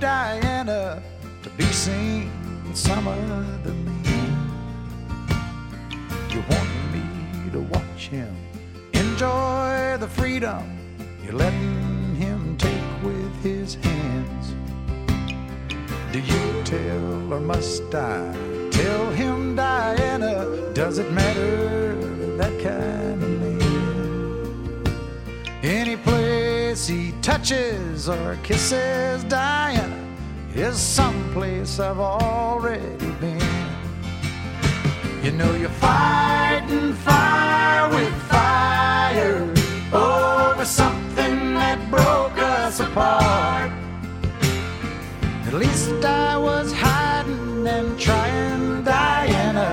Diana to be seen with some other man. You wanted me to watch him enjoy the freedom you're letting him take with his hands. Do you tell or must I tell him, Diana? Does it matter, that kind of man? Any place he touches or kisses, Diana, is someplace I've already been. You know you're fighting fire with fire over something that broke us apart. At least I was hiding and trying, Diana,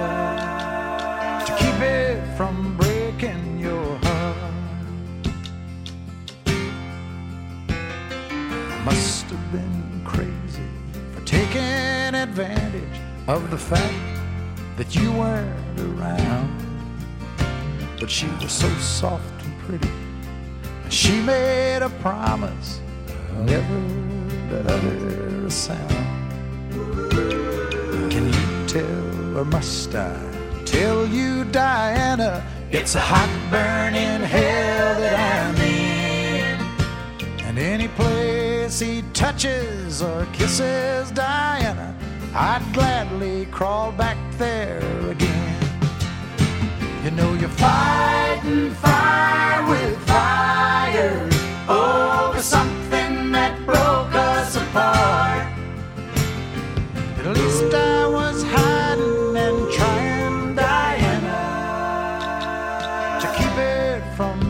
to keep it from breaking your heart. I must have been crazy for taking advantage of the fact that you weren't around. But she was so soft and pretty, and she made a promise never to utter a sound. Can you tell or must I tell you, Diana, it's a hot burning hell that I'm in. And any place he touches or kisses, Diana, I'd gladly crawl back there again. You know you're fighting fire with fire over something that broke us apart. At least I was hiding and trying, Diana, to keep it from